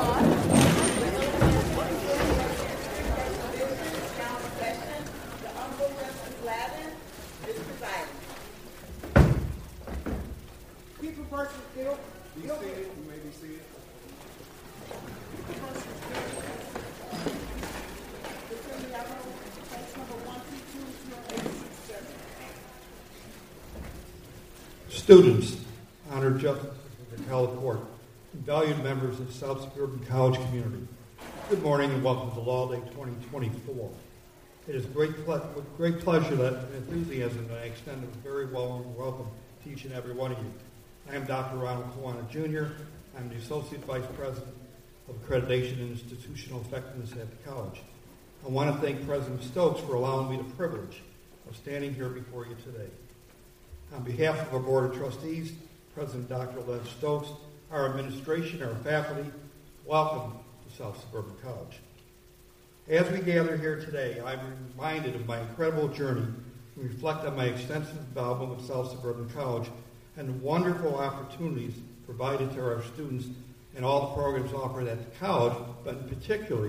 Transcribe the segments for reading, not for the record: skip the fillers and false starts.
Students, honored justices of the Appellate Court, and valued members of the South Suburban College community, good morning and welcome to Law Day 2024. It is with great pleasure and enthusiasm that I extend a very warm welcome to each and every one of you. I am Dr. Ronald Kawana Jr. I'm the Associate Vice President of Accreditation and Institutional Effectiveness at the college. I want to thank President Stokes for allowing me the privilege of standing here before you today. On behalf of our Board of Trustees, President Dr. Len Stokes, our administration, our faculty, welcome to South Suburban College. As we gather here today, I'm reminded of my incredible journey and reflect on my extensive involvement with South Suburban College and the wonderful opportunities provided to our students and all the programs offered at the college, but in particular,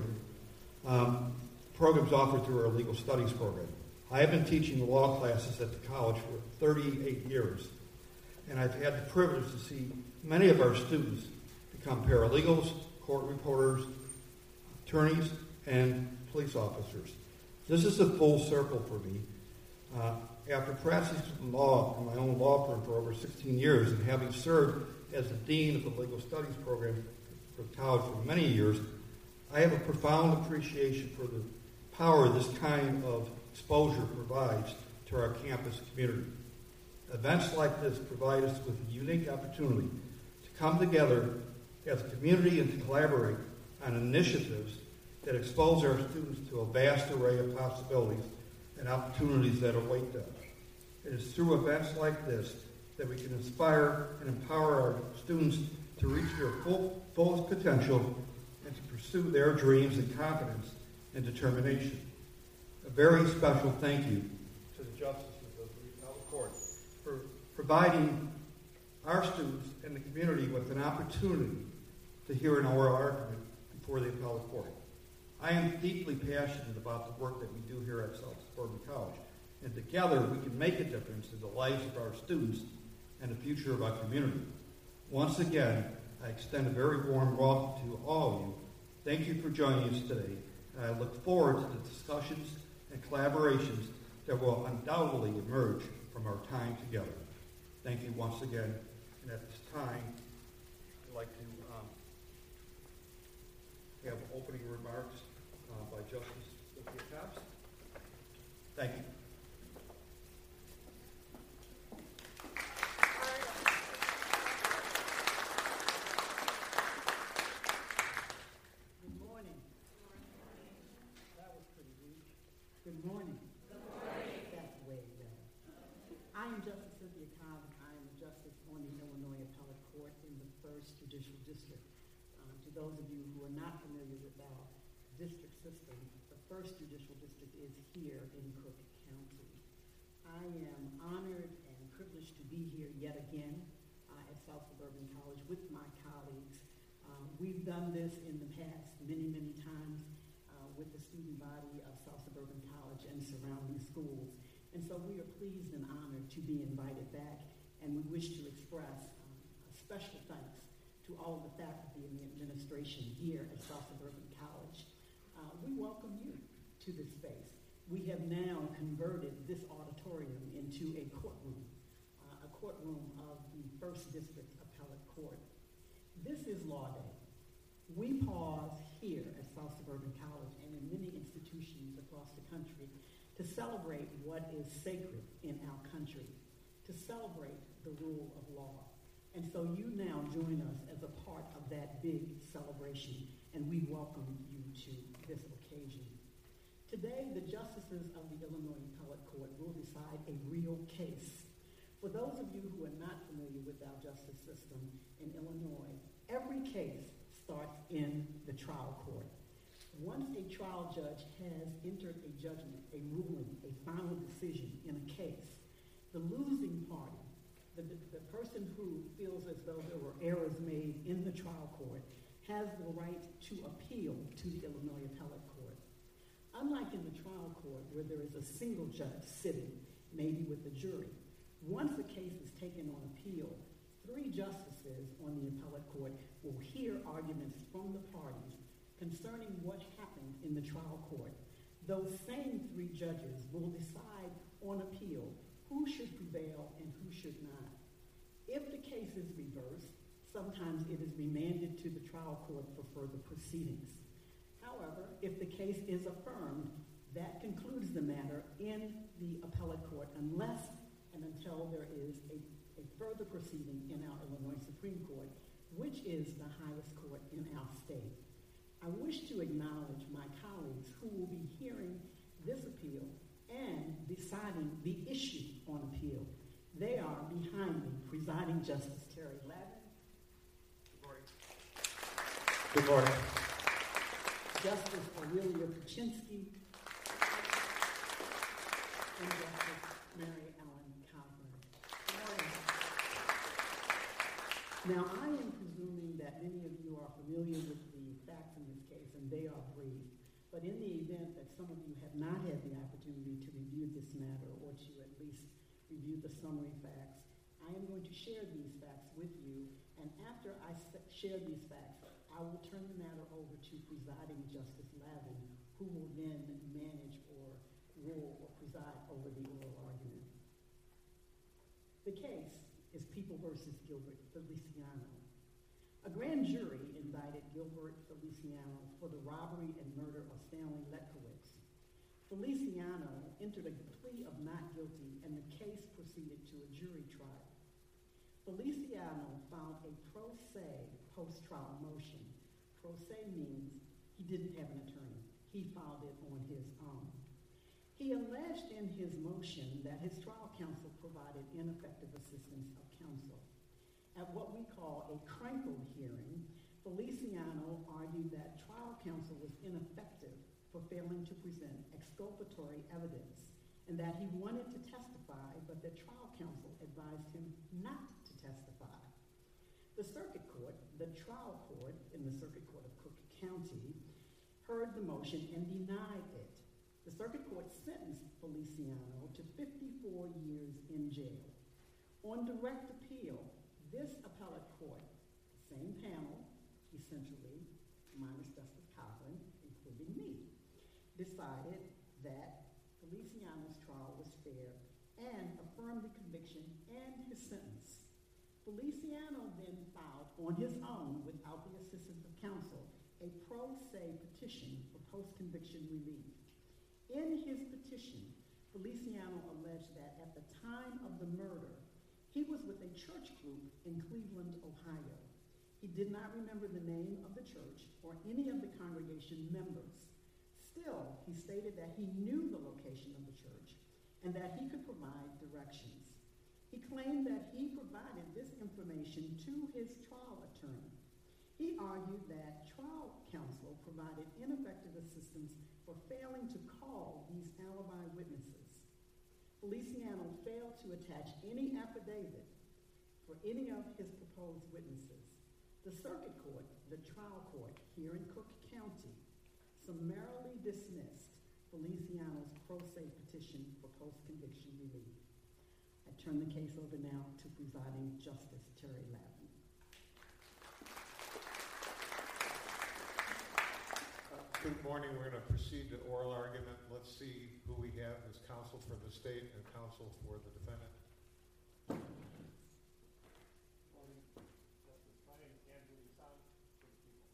programs offered through our legal studies program. I have been teaching law classes at the college for 38 years, and I've had the privilege to see many of our students become paralegals, court reporters, attorneys, and police officers. This is a full circle for me. After practicing law in my own law firm for over 16 years and having served as the dean of the legal studies program for the college for many years, I have a profound appreciation for the power this kind of exposure provides to our campus community. Events like this provide us with a unique opportunity to come together as a community and to collaborate on initiatives that expose our students to a vast array of possibilities and opportunities that await them. It is through events like this that we can inspire and empower our students to reach their fullest potential and to pursue their dreams and confidence and determination. A very special thank you to the justices of the Appellate Court for providing our students and the community with an opportunity to hear an oral argument before the Appellate Court. I am deeply passionate about the work that we do here at South Suburban College, and together we can make a difference in the lives of our students and the future of our community. Once again, I extend a very warm welcome to all of you. Thank you for joining us today, and I look forward to the discussions and collaborations that will undoubtedly emerge from our time together. Thank you once again, and at this time, I'd like to have opening remarks by Justice Cynthia Cobbs. Thank you. Good morning. That was pretty weak. Good morning. Good morning. That's way better. I am Justice Cynthia Cobbs. I am a justice on the Illinois Appellate Court in the 1st Judicial District. To those of you who are not familiar with our district system, the 1st Judicial District is here in Cook County. I am honored and privileged to be here yet again at South Suburban College with my colleagues. We've done this in the past many, many times with the student body of South Suburban College and surrounding schools. And so we are pleased and honored to be invited back, and we wish to express a special thanks to all of the faculty and the administration here at South Suburban College. We welcome you to this space. We have now converted this auditorium into a courtroom of the 1st District Appellate Court. This is Law Day. We pause here at South Suburban College and in many institutions across the country to celebrate what is sacred in our country, to celebrate the rule of law. And so you now join us as a part of that big celebration, and we welcome you to this occasion. Today, the justices of the Illinois Appellate Court will decide a real case. For those of you who are not familiar with our justice system in Illinois, every case starts in the trial court. Once a trial judge has entered a judgment, a ruling, a final decision in a case, the losing party, the person who feels as though there were errors made in the trial court, has the right to appeal to the Illinois Appellate Court. Unlike in the trial court where there is a single judge sitting, maybe with the jury, once a case is taken on appeal, 3 justices on the appellate court will hear arguments from the parties concerning what happened in the trial court. Those same 3 judges will decide on appeal who should prevail and who should not. If the case is reversed, sometimes it is remanded to the trial court for further proceedings. However, if the case is affirmed, that concludes the matter in the appellate court unless and until there is a further proceeding in our Illinois Supreme Court, which is the highest court in our state. I wish to acknowledge my colleagues who will be hearing this appeal and deciding the issue on appeal. They are behind me, Presiding Justice Terry Lavin. Good morning. Good morning. Justice Aurelia Kuczynski. And Justice Mary Ellen Coughlin. Good morning. Now, I am presuming that many of you are familiar with the facts in this case, and they are brief. But in the event that some of you have not had the opportunity to review this matter or to at least review the summary facts, I am going to share these facts with you, and after I share these facts, I will turn the matter over to Presiding Justice Lavin, who will then manage or rule or preside over the oral argument. The case is People v. Gilbert Feliciano. A grand jury indicted Gilbert Feliciano for the robbery and murder of Stanley Letkowitz. Feliciano entered a plea of not guilty, and the case proceeded to a jury trial. Feliciano filed a pro se post-trial motion. Pro se means he didn't have an attorney. He filed it on his own. He alleged in his motion that his trial counsel provided ineffective assistance of counsel. At what we call a Krenkel hearing, Feliciano argued that trial counsel was ineffective for failing to present exculpatory evidence, and that he wanted to testify, but the trial counsel advised him not to testify. The circuit court, the trial court in the Circuit Court of Cook County, heard the motion and denied it. The circuit court sentenced Feliciano to 54 years in jail. On direct appeal, this appellate court, the same panel, essentially, minus Justice Coughlin, including me, decided that Feliciano's trial was fair and affirmed the conviction and his sentence. Feliciano then filed on his own, without the assistance of counsel, a pro se petition for post-conviction relief. In his petition, Feliciano alleged that at the time of the murder, he was with a church group in Cleveland, Ohio. He did not remember the name of the church or any of the congregation members. Still, he stated that he knew the location of the church and that he could provide directions. He claimed that he provided this information to his trial attorney. He argued that trial counsel provided ineffective assistance for failing to call these alibi witnesses. Feliciano failed to attach any affidavit for any of his proposed witnesses. The circuit court, the trial court here in Cook County, summarily dismissed Feliciano's pro se petition for post-conviction relief. I turn the case over now to Presiding Justice Terry Lavin. Good morning. We're going to proceed to oral argument. Let's see who we have as counsel for the state and counsel for the defendant. Morning, Justice. My name is Andrew Isan for the people.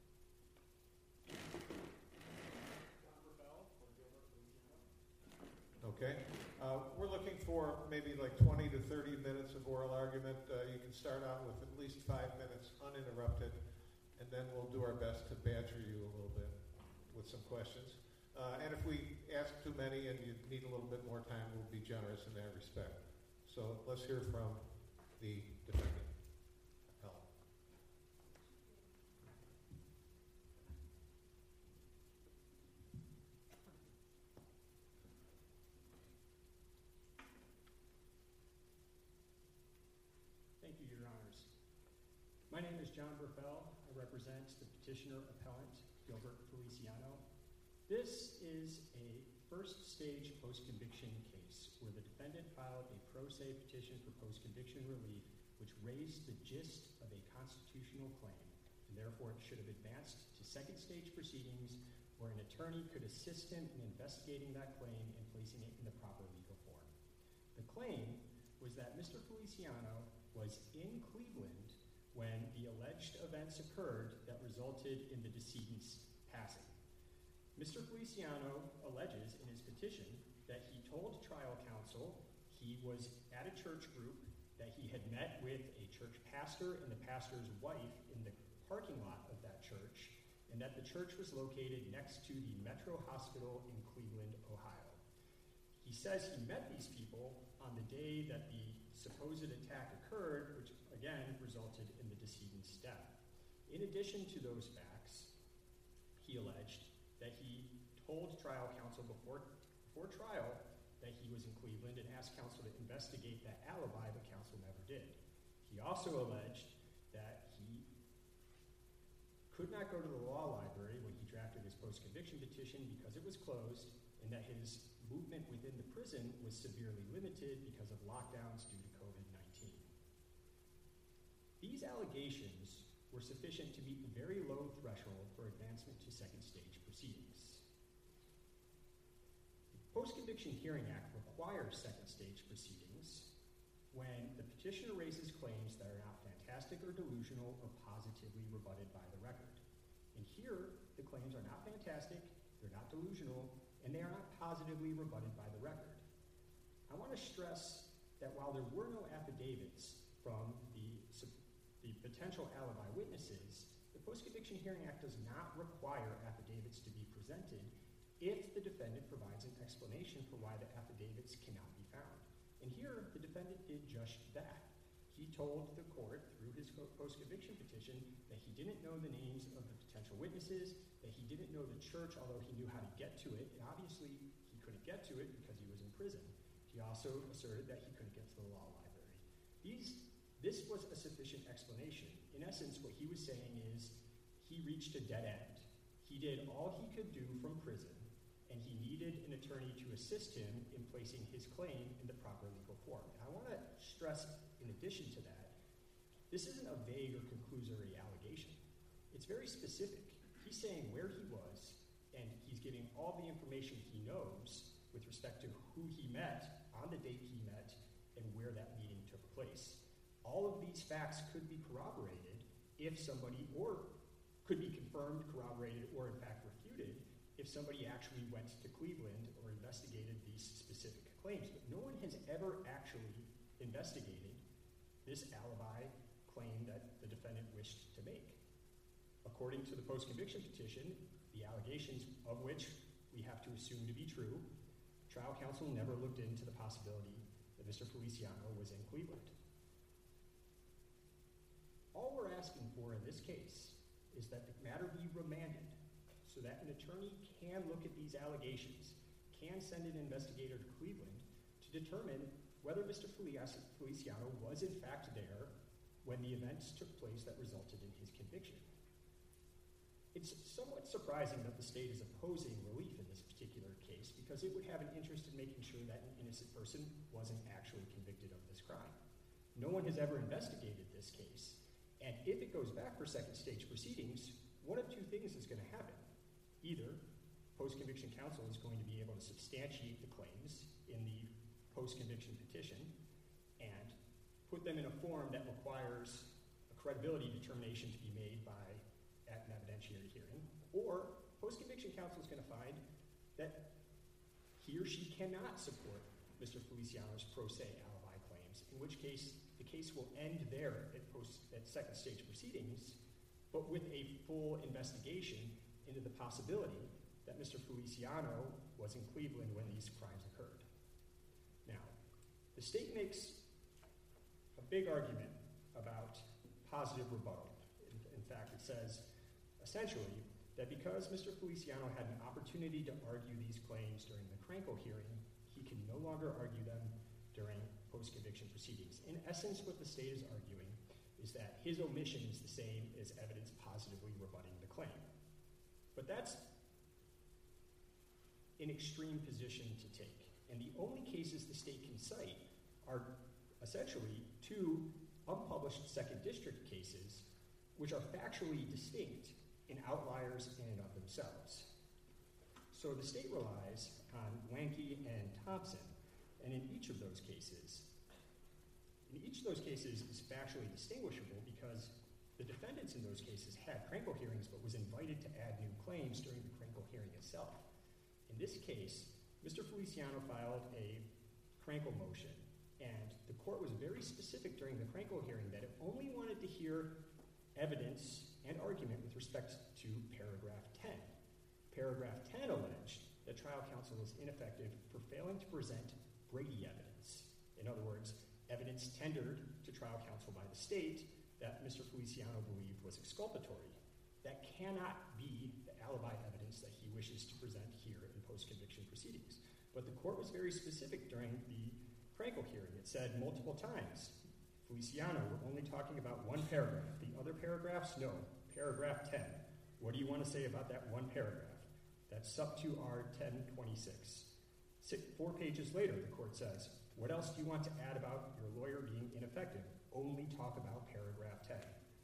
John Rebell for Gilbert Feliciano. Okay. We're looking for maybe like 20 to 30 minutes of oral argument. You can start out with at least 5 minutes uninterrupted, and then we'll do our best to badger you a little bit with some questions. And if we ask too many and you need a little bit more time, we'll be generous in that respect. So let's hear from the defendant. Helen. Thank you, Your Honors. My My name is John Burfell. I represent the petitioner appellant, Gilbert Feliciano. This is a first-stage post-conviction case where the defendant filed a pro se petition for post-conviction relief, which raised the gist of a constitutional claim, and therefore it should have advanced to second-stage proceedings where an attorney could assist him in investigating that claim and placing it in the proper legal form. The claim was that Mr. Feliciano was in Cleveland when the alleged events occurred that resulted in the decedent's passing. Mr. Feliciano alleges in his petition that he told trial counsel he was at a church group, that he had met with a church pastor and the pastor's wife in the parking lot of that church, and that the church was located next to the Metro Hospital in Cleveland, Ohio. He says he met these people on the day that the supposed attack occurred, which again resulted in the decedent's death. In addition to those facts, he alleged that he told trial counsel before trial that he was in Cleveland and asked counsel to investigate that alibi, but counsel never did. He also alleged that he could not go to the law library when he drafted his post-conviction petition because it was closed, and that his movement within the prison was severely limited because of lockdowns due to COVID-19. These allegations were sufficient to meet the very low threshold for advancement to second stage proceedings. The Post-Conviction Hearing Act requires second stage proceedings when the petitioner raises claims that are not fantastic or delusional or positively rebutted by the record. And here, the claims are not fantastic, they're not delusional, and they are not positively rebutted by the record. I want to stress that while there were no affidavits from the potential alibi witnesses, the Post-Conviction Hearing Act does not require affidavits to be presented if the defendant provides an explanation for why the affidavits cannot be found. And here, the defendant did just that. He told the court through his post-conviction petition that he didn't know the names of the potential witnesses, that he didn't know the church, although he knew how to get to it. And obviously, he couldn't get to it because he was in prison. He also asserted that he couldn't get to the law library. This was a sufficient explanation. In essence, what he was saying is he reached a dead end. He did all he could do from prison, and he needed an attorney to assist him in placing his claim in the proper legal form. And I want to stress, in addition to that, this isn't a vague or conclusory allegation. It's very specific. He's saying where he was, and he's giving all the information he knows with respect to who he met, on the date he met, and where that meeting took place. All of these facts could be corroborated if somebody, or could be confirmed, corroborated, or in fact refuted, if somebody actually went to Cleveland or investigated these specific claims. But no one has ever actually investigated this alibi claim that the defendant wished to make. According to the post-conviction petition, the allegations of which we have to assume to be true, trial counsel never looked into the possibility that Mr. Feliciano was in Cleveland. All we're asking for in this case is that the matter be remanded so that an attorney can look at these allegations, can send an investigator to Cleveland to determine whether Mr. Feliciano was in fact there when the events took place that resulted in his conviction. It's somewhat surprising that the state is opposing relief in this particular case because it would have an interest in making sure that an innocent person wasn't actually convicted of this crime. No one has ever investigated this case, and if it goes back for second stage proceedings, one of two things is going to happen. Either post-conviction counsel is going to be able to substantiate the claims in the post-conviction petition and put them in a form that requires a credibility determination to be made at an evidentiary hearing, or post-conviction counsel is going to find that he or she cannot support Mr. Feliciano's pro se alibi claims, in which case the case will end there at second stage proceedings, but with a full investigation into the possibility that Mr. Feliciano was in Cleveland when these crimes occurred. Now, the state makes a big argument about positive rebuttal. In fact, it says, essentially, that because Mr. Feliciano had an opportunity to argue these claims during the Krankel hearing, he can no longer argue them during post-conviction proceedings. In essence, what the state is arguing is that his omission is the same as evidence positively rebutting the claim. But that's an extreme position to take. And the only cases the state can cite are essentially two unpublished second district cases, which are factually distinct in outliers in and of themselves. So the state relies on Wanke and Thompson, and in each of those cases is factually distinguishable because the defendants in those cases had Krankel hearings but was invited to add new claims during the Krankel hearing itself. In this case, Mr. Feliciano filed a Krankel motion, and the court was very specific during the Krankel hearing that it only wanted to hear evidence and argument with respect to paragraph 10. Paragraph 10 alleged that trial counsel was ineffective for failing to present Brady evidence. In other words, evidence tendered to trial counsel by the state that Mr. Feliciano believed was exculpatory. That cannot be the alibi evidence that he wishes to present here in post-conviction proceedings. But the court was very specific during the Krankel hearing. It said multiple times, Feliciano, we're only talking about one paragraph. The other paragraphs, no. Paragraph 10. What do you want to say about that one paragraph? That's sub 2R 1026. 4 pages later, the court says, what else do you want to add about your lawyer being ineffective? Only talk about paragraph 10.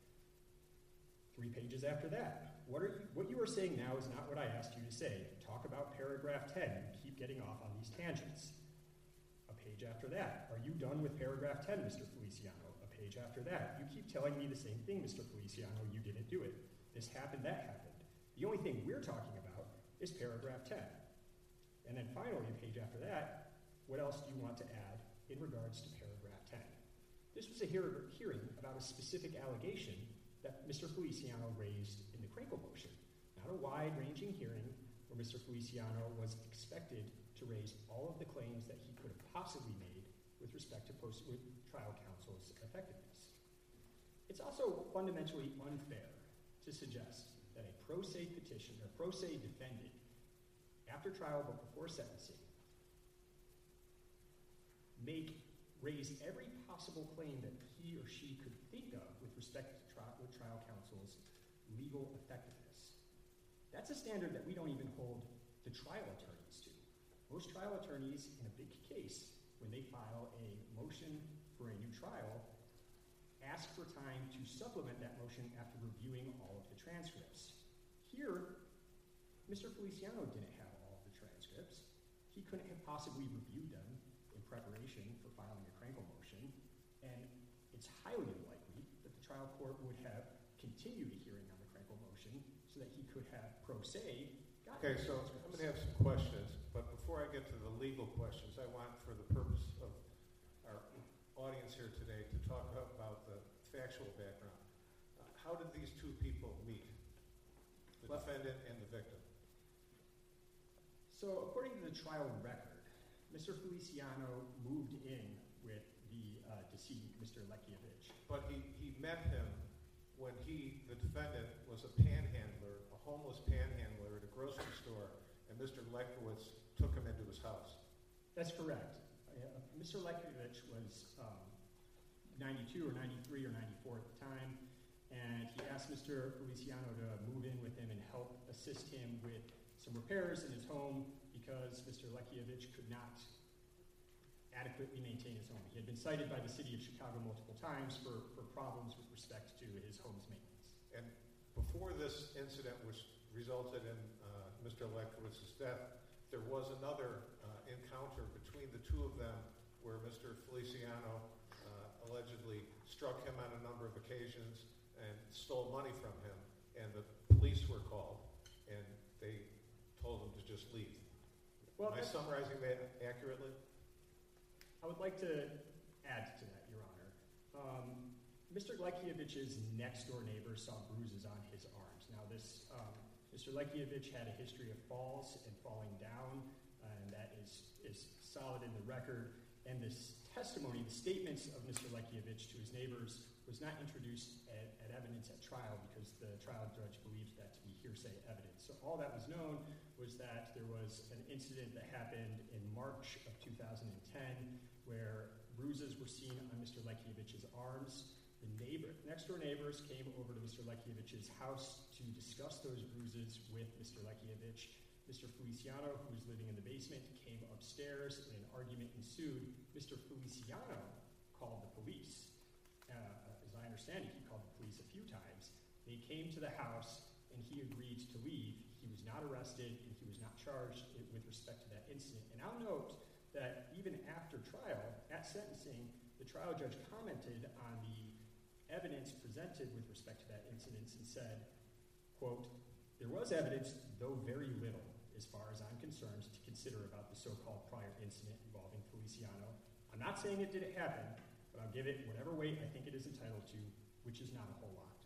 3 pages after that, what you are saying now is not what I asked you to say. Talk about paragraph 10. You keep getting off on these tangents. A page after that, are you done with paragraph 10, Mr. Feliciano? A page after that, you keep telling me the same thing, Mr. Feliciano. You didn't do it. This happened, that happened. The only thing we're talking about is paragraph 10. And then finally, a page after that, what else do you want to add in regards to paragraph 10? This was a hearing about a specific allegation that Mr. Feliciano raised in the Krankel motion, not a wide-ranging hearing where Mr. Feliciano was expected to raise all of the claims that he could have possibly made with respect to trial counsel's effectiveness. It's also fundamentally unfair to suggest that a pro se petitioner, pro se defendant, after trial but before sentencing, raise every possible claim that he or she could think of with respect to trial counsel's legal effectiveness. That's a standard that we don't even hold the trial attorneys to. Most trial attorneys in a big case, when they file a motion for a new trial, ask for time to supplement that motion after reviewing all of the transcripts. Here, Mr. Feliciano didn't have all of the transcripts. He couldn't have possibly reviewed them in preparation for filing a Krankel motion, and it's highly unlikely that the trial court would have continued a hearing on the Krankel motion so that he could have pro se gotten. Okay, so I'm going to have some questions, but before I get to the legal questions, I want, for the purpose of our audience here today, to talk about the factual background. How did these two people meet, the defendant and the victim? So according to the trial record, Mr. Feliciano moved in with the decedent, Mr. Lekievich. But he met him when the defendant, was a panhandler, a homeless panhandler at a grocery store, and Mr. Lekievich took him into his house. That's correct. Mr. Lekievich was 92 or 93 or 94 at the time, and he asked Mr. Feliciano to move in with him and help assist him with some repairs in his home because Mr. Lekievich could not adequately maintain his home. He had been cited by the city of Chicago multiple times for problems with respect to his home's maintenance. And before this incident, which resulted in Mr. Lekievich's death, there was another encounter between the two of them where Mr. Feliciano allegedly struck him on a number of occasions and stole money from him, and the police were called, and they told him to just leave. Am I summarizing that accurately? I would like to add to that, Your Honor. Mr. Lekievich's next-door neighbor saw bruises on his arms. Now, Mr. Lekievich had a history of falls and falling down, and that is solid in the record. And this testimony, the statements of Mr. Lekievich to his neighbors, was not introduced at evidence at trial because the trial judge believed that to be hearsay evidence. So all that was known was that there was an incident that happened in March of 2010 where bruises were seen on Mr. Lekievich's arms. The next door neighbors came over to Mr. Lekiewicz's house to discuss those bruises with Mr. Lekiewicz. Mr. Feliciano, who was living in the basement, came upstairs and an argument ensued. Mr. Feliciano called the police. As I understand it, he called the police a few times. They came to the house and he agreed to leave. He was not arrested and he was not charged with respect to that incident. And I'll note that even after trial, at sentencing, the trial judge commented on the evidence presented with respect to that incident and said, quote, "There was evidence, though very little, as far as I'm concerned, to consider about the so-called prior incident involving Feliciano. I'm not saying it didn't happen, but I'll give it whatever weight I think it is entitled to, which is not a whole lot."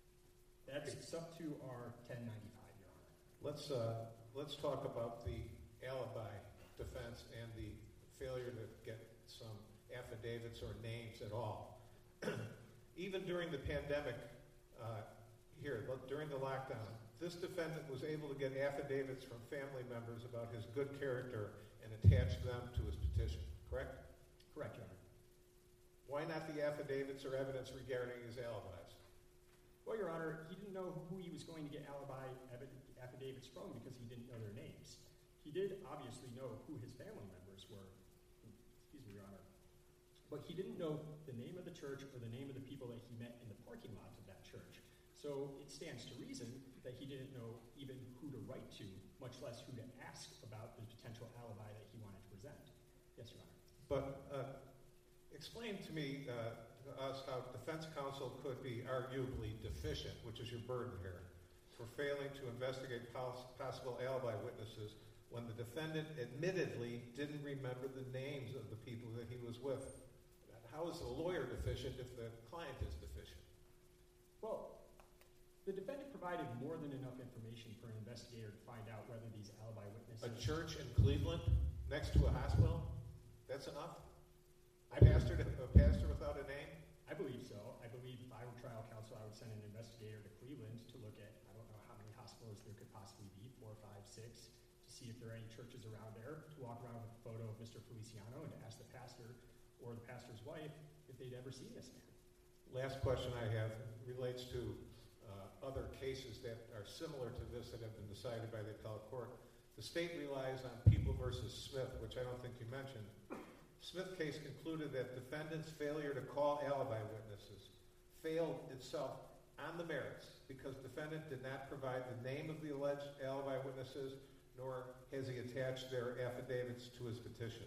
That's up to our 1095, Your Honor. Let's talk about the alibi defense and the failure to get some affidavits or names at all. Even during the pandemic, during the lockdown, this defendant was able to get affidavits from family members about his good character and attach them to his petition, correct? Correct, Your Honor. Why not the affidavits or evidence regarding his alibis? Well, Your Honor, he didn't know who he was going to get alibi affidavits from because he didn't know their names. He did obviously know who his family members were. Excuse me, Your Honor. But he didn't know the name of the church or the name of the people that he met in the parking lot of that church. So it stands to reason that he didn't know even who to write to, much less who to ask about the potential alibi that he wanted to present. Yes, Your Honor. But explain to me, to us, how defense counsel could be arguably deficient, which is your burden here, for failing to investigate possible alibi witnesses when the defendant admittedly didn't remember the names of the people that he was with. How is the lawyer deficient if the client is deficient? Well, the defendant provided more than enough information for an investigator to find out whether these alibi witnesses... A church in Cleveland next to a hospital? That's enough? A pastor without a name? I believe so. I believe if I were trial counsel, I would send an investigator to Cleveland to look at, I don't know how many hospitals there could possibly be, 4, 5, 6, to see if there are any churches around there, to walk around with a photo of Mr. Feliciano and to ask the pastor or the pastor's wife if they'd ever seen this man. Last question I have relates to other cases that are similar to this that have been decided by the appellate court. The state relies on People versus Smith, which I don't think you mentioned. Smith case concluded that defendant's failure to call alibi witnesses failed itself on the merits because defendant did not provide the name of the alleged alibi witnesses, nor has he attached their affidavits to his petition.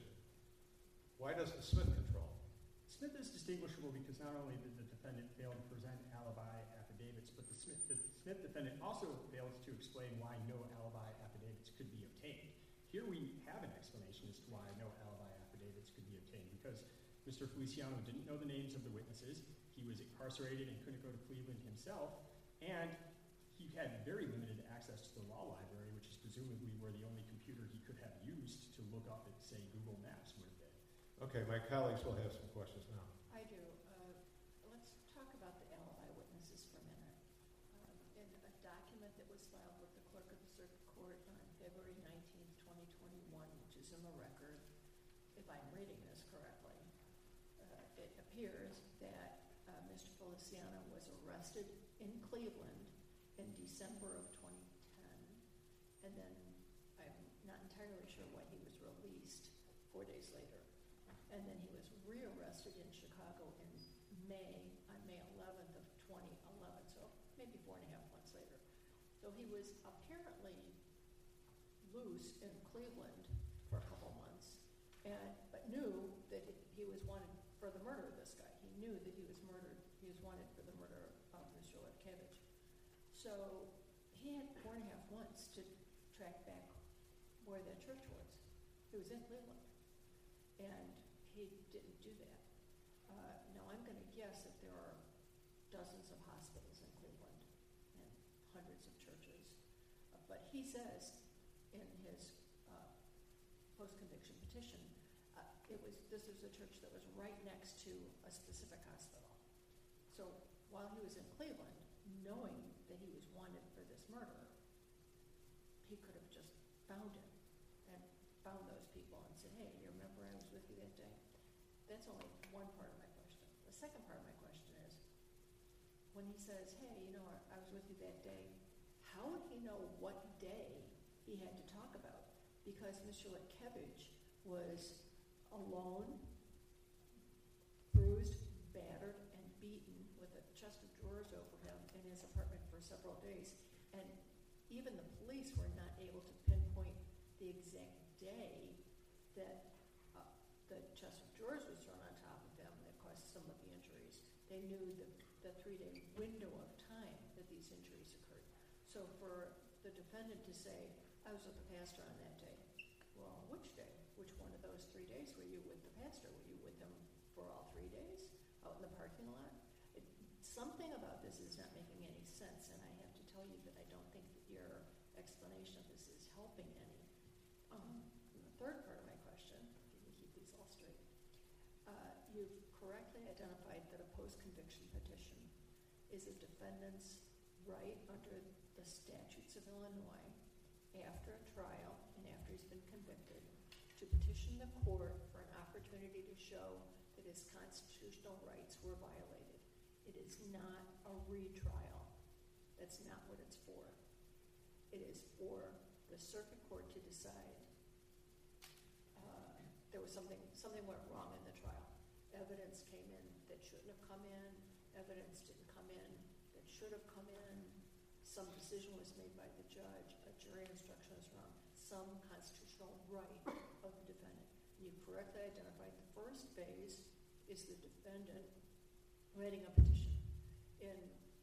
Why doesn't Smith control? Smith is distinguishable because not only did the defendant fail to present alibi affidavits, but the Smith defendant also failed to explain why no alibi affidavits could be obtained. Here we have an explanation as to why no alibi affidavits could be obtained, because Mr. Feliciano didn't know the names of the witnesses, he was incarcerated and couldn't go to Cleveland himself, and he had very limited access to the law library, which is presumably where the only computer he could have used to look up at, say, Google Maps would have been. Okay, my colleagues will have some questions now. I do. Let's talk about the alibi witnesses for a minute. In a document that was filed with the clerk of the circuit court on February 19th, 2021, which is in the record, if I'm reading this correctly, it appears that Mr. Feliciano was arrested in Cleveland in December of 2010, and then I'm not entirely sure when he was released 4 days later. And then he was rearrested in Chicago on May 11th of 2011, so maybe 4.5 months later. So he was apparently loose in Cleveland for a couple months, but knew that he was wanted for the murder of this guy. He knew that he was murdered. He was wanted for the murder of Mr. Lekiewicz. So he had 4.5 months to track back where that church was. He was in Cleveland. And he didn't do that. Now, I'm going to guess that there are dozens of hospitals in Cleveland and hundreds of churches. But he says in his post-conviction petition, this was a church that was right next to a specific hospital. So while he was in Cleveland, knowing that he was wanted for this murder, he could have just found him and found those people and said, hey, you remember I was with you that day? That's only one part of my question. The second part of my question is, when he says, hey, I was with you that day, how would he know what day he had to talk about? Because Mr. Letkevich was alone, bruised, battered, and beaten with a chest of drawers over him in his apartment for several days. And even the police were not able to pinpoint the exact day that the chest of drawers was thrown on top of him that caused some of the injuries. They knew the 3-day window of time that these injuries occurred. So for the defendant to say, I was with the pastor on that day, well, which day? Which one of those 3 days were you with the pastor? Were you with him for all 3 days out in the parking lot? Something about this is not making any sense, and I have to tell you that I don't think that your explanation of this is helping any. The third part of my question, if you can keep these all straight, you've correctly identified that a post-conviction petition is a defendant's right under the statutes of Illinois after a trial and after he's been convicted to petition the court for an opportunity to show that his constitutional rights were violated. It is not a retrial. That's not what it's for. It is for the circuit court to decide there was something went wrong in the trial. Evidence came in that shouldn't have come in. Evidence didn't come in that should have come in. Some decision was made by the judge. A jury instruction was wrong. Some constitutional right of the defendant. You correctly identified the first phase is the defendant writing a petition. In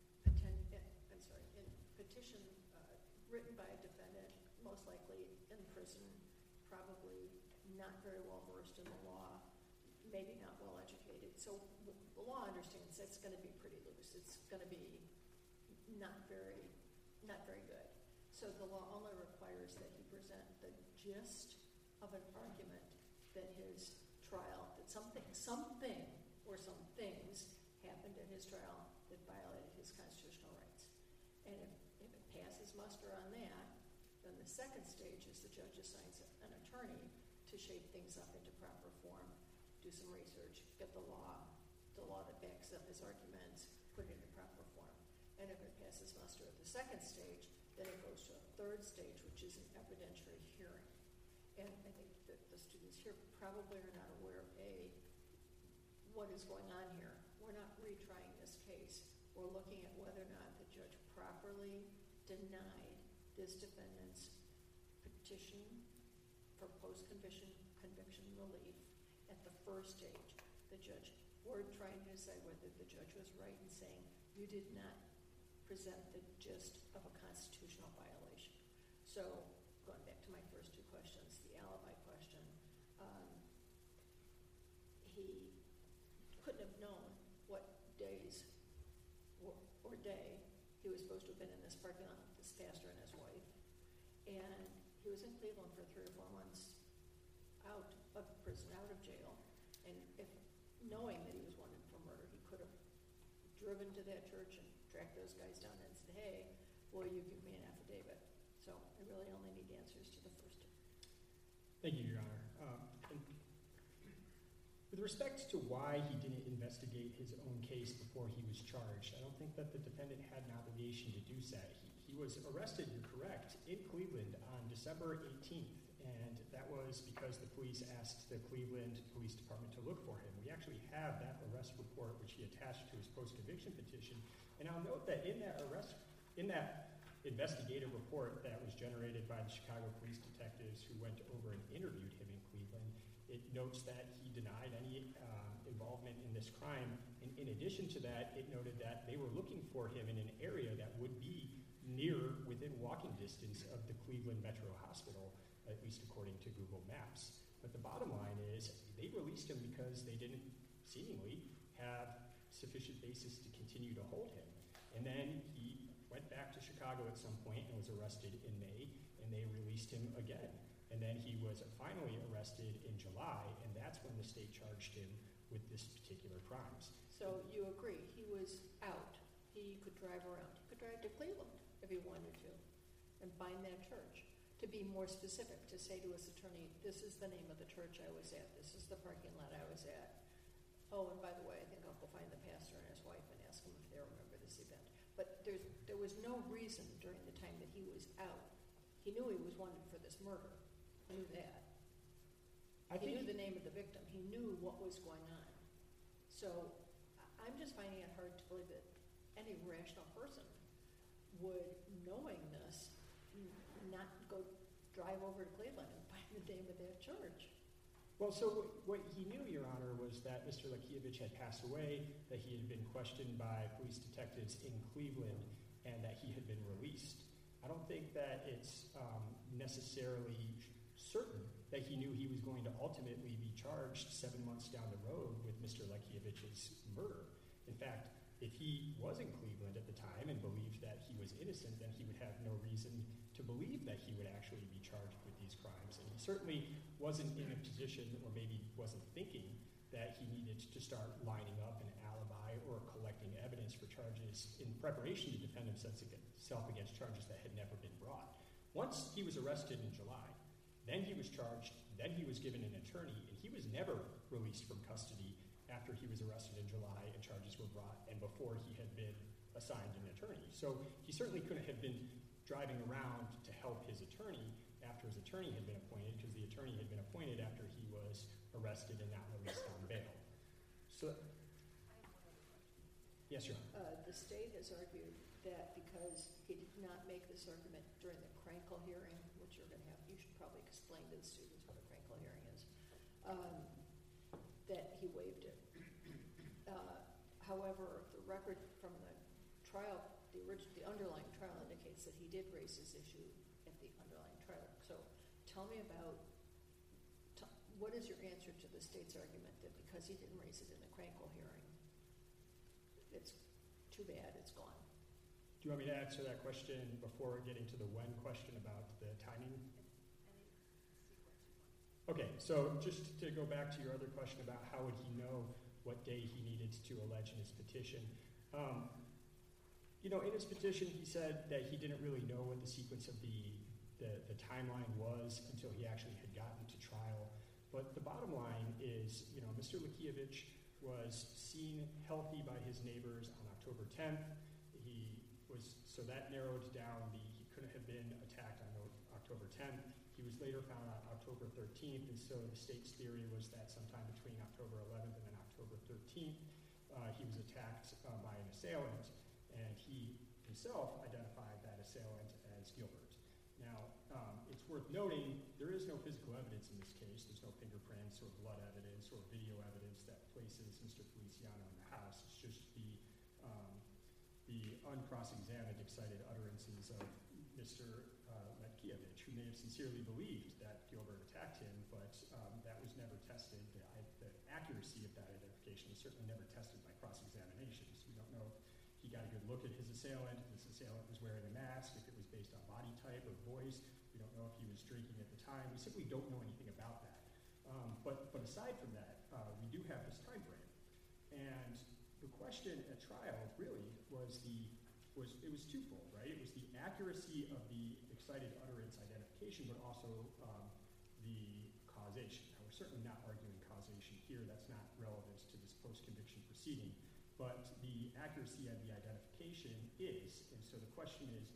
petition written by a defendant, most likely in prison, probably not very well versed in the law, maybe not well educated. So the law understands that's going to be pretty loose. It's going to be not very good. So the law only requires that he present the gist of an argument that his trial, that something or some things happened in his trial that violated his constitutional rights. And if it passes muster on that, then the second stage is the judge assigns an attorney to shape things up into proper form, do some research, get the law that backs up his arguments, put it into proper form. And if it passes muster at the second stage, then it goes to a third stage, which is an evidentiary hearing. And I think that the students here probably are not aware of what is going on here. We're not retrying this case. We're looking at whether or not the judge properly denied this defendant's petition for post-conviction relief at the first stage. We're trying to decide whether the judge was right in saying you did not present the gist of a constitutional violation. So going back to my first two questions, the alibi question, he couldn't have known what days or day he was supposed to have been in this parking lot with this pastor and his wife. And he was in Cleveland for 3 or 4 months out of prison, out of jail. And if knowing that he was wanted for murder, he could have driven to that church and tracked those guys down and said, hey, will you give me an affidavit? So I really only need answers to the first two. Thank you, Your Honor. And with respect to why he didn't investigate his own case before he was charged, I don't think that the defendant had an obligation to do so. He was arrested, you're correct, in Cleveland on December 18th, and that was because the police asked the Cleveland Police Department to look for him. We actually have that arrest report, which he attached to his post-conviction petition, and I'll note that in that investigative report that was generated by the Chicago police detectives who went over and interviewed him in Cleveland, it notes that he denied any involvement in this crime. And in addition to that, it noted that they were looking for him in an area that would be within walking distance of the Cleveland Metro Hospital, at least according to Google Maps. But the bottom line is they released him because they didn't seemingly have sufficient basis to continue to hold him. And then he went back to Chicago at some point and was arrested in May, and they released him again. And then he was finally arrested in July, and that's when the state charged him with this particular crimes. So you agree, he was out. He could drive around. He could drive to Cleveland if he wanted to and find that church. To be more specific, to say to his attorney, this is the name of the church I was at. This is the parking lot I was at. Oh, and by the way, I think I'll go find the pastor and his wife and ask them if they remember this event. But there was no reason during the time that he was out. He knew he was wanted for this murder. He knew that. He knew the name of the victim. He knew what was going on. So I'm just finding it hard to believe that any rational person would, knowing this, not go drive over to Cleveland and find the name of that church. Well, so what he knew, Your Honor, was that Mr. Lekievich had passed away, that he had been questioned by police detectives in Cleveland, and that he had been released. I don't think that it's necessarily certain that he knew he was going to ultimately be charged 7 months down the road with Mr. Lekievich's murder. In fact, if he was in Cleveland at the time and believed that he was innocent, then he would have no reason to believe that he would actually be charged with these crimes. And he certainly wasn't in a position, or maybe wasn't thinking, that he needed to start lining up an alibi or collecting evidence for charges in preparation to defend himself against charges that had never been brought. Once he was arrested in July, then he was charged, then he was given an attorney, and he was never released from custody after he was arrested in July and charges were brought, and before he had been assigned an attorney. So he certainly couldn't have been driving around to help his attorney after his attorney had been appointed, because the attorney had been appointed after he was arrested and not released on bail. So, yes, Your Honor. The state has argued that because he did not make this argument during the Krankel hearing, which you're going to have, you should probably explain to the students what a Krankel hearing is, that he waived it. However, the record from the trial, the underlying trial indicates that he did raise this issue at the underlying trial. So tell me about, what is your answer to the state's argument that because he didn't raise it in the Krankel hearing, it's too bad, it's gone? Do you want me to answer that question before getting to the when question about the timing? Okay, so just to go back to your other question about how would he know what day he needed to allege in his petition. In his petition he said that he didn't really know what the sequence of the timeline was until he actually had gotten to trial. But the bottom line is, Mr. Lekievich was seen healthy by his neighbors on October 10th. So that narrowed down he couldn't have been attacked on October 10th. He was later found on October 13th, and so the state's theory was that sometime between October 11th and then October 13th, he was attacked by an assailant, and he himself identified that assailant as Gilbert. Now, it's worth noting there is no physical evidence in this case. There's no fingerprints or blood evidence or video evidence that places Mr. Feliciano in the house. It's just the uncross-examined, excited utterances of Mr. Lekievich, who may have sincerely believed that Gilbert attacked him, but that was never tested. The accuracy of that identification was certainly never tested by cross-examinations. We don't know if he got a good look at his assailant, if his assailant was wearing a mask, if it was based on body type or voice. We don't know if he was drinking at the time. We simply don't know anything about that. But aside from that, we do have this time frame. And the question at trial really was twofold, right? It was the accuracy of the excited utterance identification, but also the causation. Now, we're certainly not arguing causation here. That's not relevant to this post-conviction proceeding. But the accuracy of the identification is. And so the question is,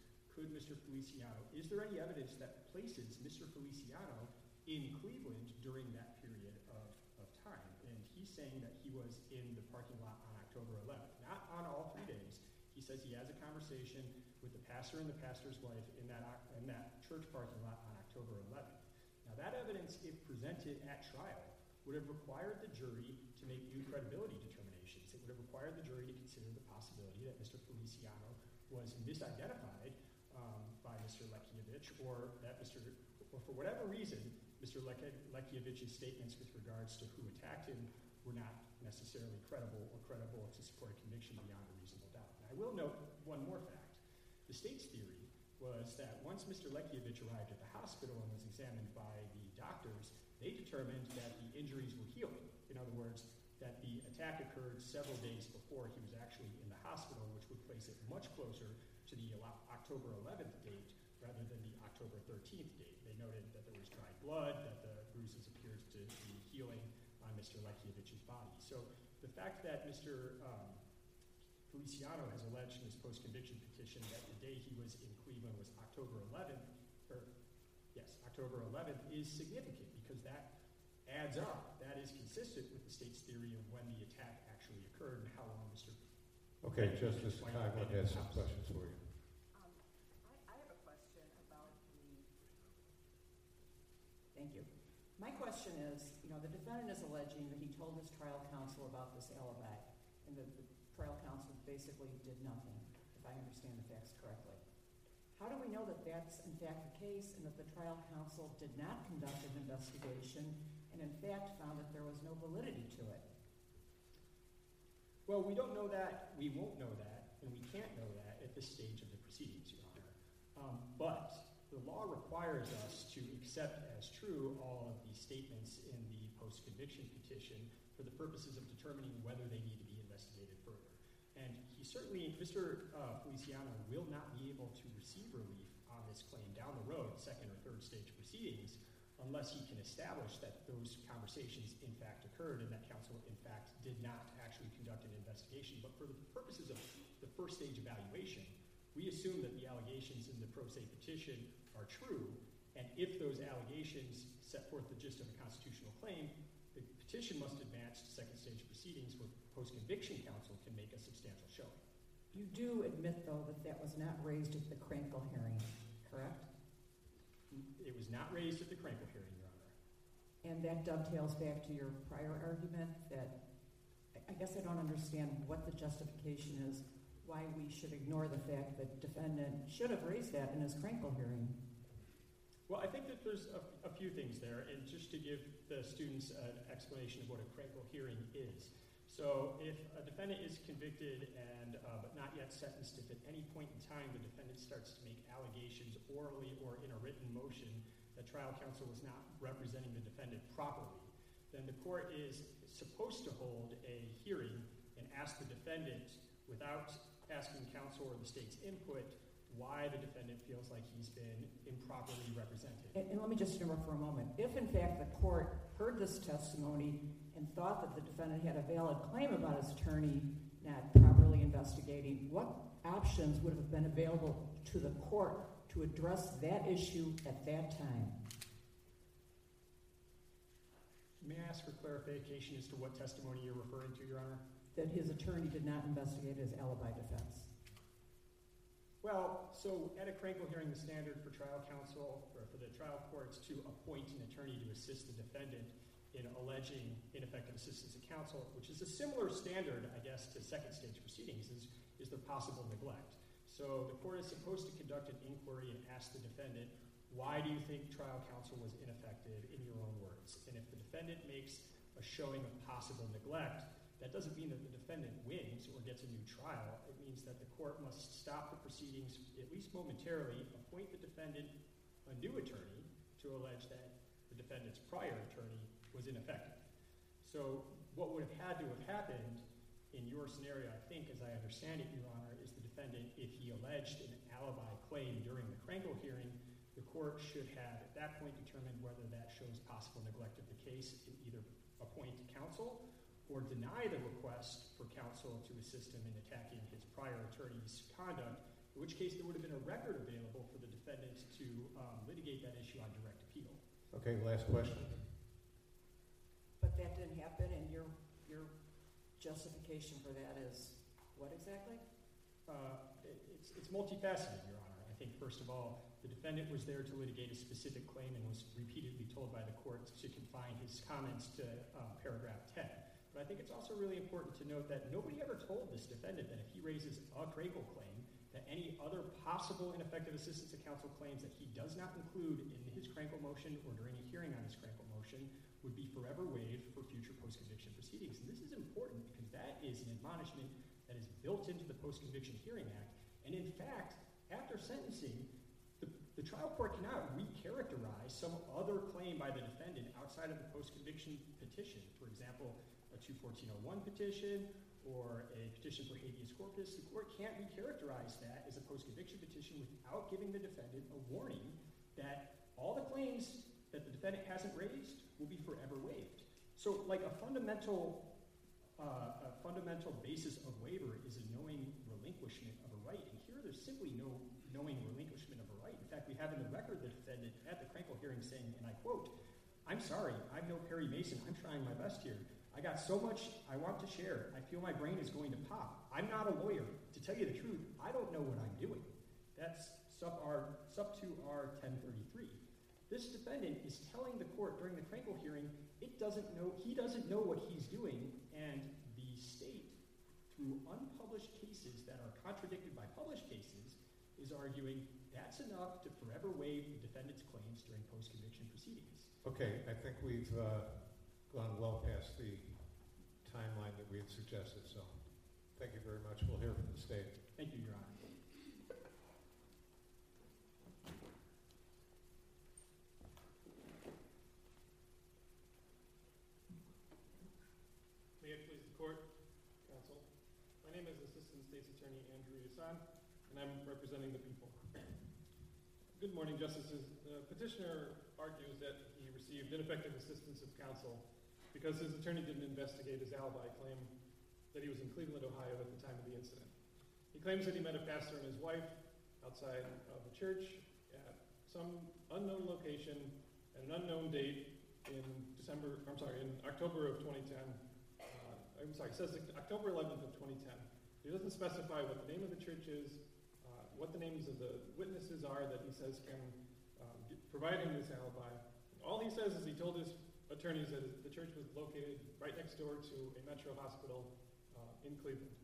is there any evidence that places Mr. Feliciano in Cleveland during that period of time? And he's saying that he was in the parking lot on October 11th, not on all 3 days. He says he has a conversation with the pastor and the pastor's wife in that church parking lot on October 11th. Now, that evidence, if presented at trial, would have required the jury to make new credibility determinations. It would have required the jury to consider the possibility that Mr. Feliciano was misidentified by Mr. Lekievich, or for whatever reason, Mr. Lekievich's statements with regards to who attacked him were not necessarily credible to support a conviction beyond a reasonable doubt. And I will note one more fact. The state's theory was that once Mr. Lekievich arrived at the hospital and was examined by the doctors, they determined that the injuries were healing. In other words, that the attack occurred several days before he was actually in the hospital, which would place it much closer to the October 11th date rather than the October 13th date. They noted that there was dry blood, that the bruises appeared to be healing on Mr. Lekievich's body. So the fact that Mr. Feliciano has alleged in his post-conviction petition that the day he was in Cleveland was October 11th, October 11th is significant because that adds up. That is consistent with the state's theory of when the attack actually occurred and how long Mr. Okay, Justice Conklin has some questions for you. I have a question about Thank you. My question is, the defendant is alleging that he told his trial counsel about this alibi, and that the trial counsel basically did nothing, if I understand the facts correctly. How do we know that that's in fact the case, and that the trial counsel did not conduct an investigation, and in fact found that there was no validity to it? Well, we don't know that, we won't know that, and we can't know that at this stage of the proceedings, Your Honor. But the law requires us to accept as true all of the statements in the post-conviction petition for the purposes of determining whether they need to be investigated further. And Mr. Feliciano will not be able to receive relief on this claim down the road, second or third stage proceedings, unless he can establish that those conversations in fact occurred and that counsel in fact did not actually conduct an investigation. But for the purposes of the first stage evaluation, we assume that the allegations in the pro se petition are true, and if those allegations set forth the gist of a constitutional claim, the petition must advance to second stage proceedings where post-conviction counsel can make a substantial showing. You do admit, though, that that was not raised at the Krenkel hearing, correct? It was not raised at the Krenkel hearing, Your Honor. And that dovetails back to your prior argument that I guess I don't understand what the justification is, why we should ignore the fact that the defendant should have raised that in his Krenkel hearing. Well, I think that there's a few things there, and just to give the students an explanation of what a Krenkel hearing is. So if a defendant is convicted and but not yet sentenced, if at any point in time the defendant starts to make allegations orally or in a written motion that trial counsel was not representing the defendant properly, then the court is supposed to hold a hearing and ask the defendant, without asking counsel or the state's input, why the defendant feels like he's been improperly represented. And let me just interrupt for a moment. If, in fact, the court heard this testimony and thought that the defendant had a valid claim about his attorney not properly investigating, what options would have been available to the court to address that issue at that time? May I ask for clarification as to what testimony you're referring to, Your Honor? That his attorney did not investigate his alibi defense. Well, so at a Krenkel hearing, the standard for trial counsel, or for the trial courts to appoint an attorney to assist the defendant in alleging ineffective assistance of counsel, which is a similar standard, I guess, to second stage proceedings, is the possible neglect. So the court is supposed to conduct an inquiry and ask the defendant, why do you think trial counsel was ineffective, in your own words? And if the defendant makes a showing of possible neglect, that doesn't mean that the defendant wins or gets a new trial. It means that the court must stop the proceedings, at least momentarily, appoint the defendant a new attorney to allege that the defendant's prior attorney was ineffective. So what would have had to have happened in your scenario, I think, as I understand it, Your Honor, is the defendant, if he alleged an alibi claim during the Krenkel hearing, the court should have, at that point, determined whether that shows possible neglect of the case and either appoint counsel or deny the request for counsel to assist him in attacking his prior attorney's conduct, in which case there would have been a record available for the defendant to litigate that issue on direct appeal. Okay, last question. But that didn't happen, and your justification for that is what exactly? It's multifaceted, Your Honor. I think, first of all, the defendant was there to litigate a specific claim and was repeatedly told by the court to confine his comments to paragraph 10. But I think it's also really important to note that nobody ever told this defendant that if he raises a Krenkel claim, that any other possible ineffective assistance of counsel claims that he does not include in his Krenkel motion or during a hearing on his Krenkel motion would be forever waived for future post-conviction proceedings. And this is important because that is an admonishment that is built into the Post-Conviction Hearing Act. And in fact, after sentencing, the trial court cannot recharacterize some other claim by the defendant outside of the post-conviction petition. For example, a 214-01 petition or a petition for habeas corpus. The court can't recharacterize that as a post-conviction petition without giving the defendant a warning that all the claims that the defendant hasn't raised will be forever waived. So like a fundamental a fundamental basis of waiver is a knowing relinquishment of a right. And here there's simply no knowing relinquishment of a right. In fact, we have in the record the defendant at the Krenkel hearing saying, and I quote, "I'm sorry, I'm no Perry Mason. I'm trying my best here. I got so much I want to share. I feel my brain is going to pop. I'm not a lawyer. To tell you the truth, I don't know what I'm doing." That's sub 2R 1033. This defendant is telling the court during the Krenkel hearing he doesn't know what he's doing, and the state, through unpublished cases that are contradicted by published cases, is arguing that's enough to forever waive the defendant's claims during post-conviction proceedings. Okay, I think we've gone well past the timeline that we had suggested, so thank you very much. We'll hear from the state. Thank you, Your Honor. May it please the court, counsel. My name is Assistant State's Attorney Andrew Yasan, and I'm representing the people. Good morning, Justices. The petitioner argues that he received ineffective assistance of counsel because his attorney didn't investigate his alibi claim that he was in Cleveland, Ohio at the time of the incident. He claims that he met a pastor and his wife outside of a church at some unknown location at an unknown date in October of 2010. It says October 11th of 2010. He doesn't specify what the name of the church is, what the names of the witnesses are that he says can provide him this alibi. All he says is he told his attorneys that the church was located right next door to a Metro hospital in Cleveland.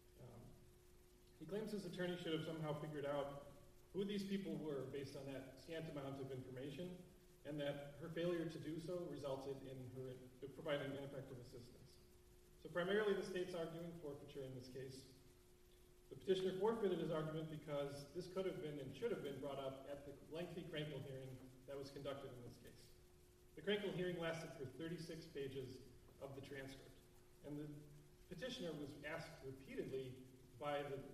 He claims his attorney should have somehow figured out who these people were based on that scant amount of information, and that her failure to do so resulted in her providing ineffective assistance. So primarily the state's arguing forfeiture in this case. The petitioner forfeited his argument because this could have been and should have been brought up at the lengthy Krenkel hearing that was conducted in this case. The Krenkel hearing lasted for 36 pages of the transcript, and the petitioner was asked repeatedly by the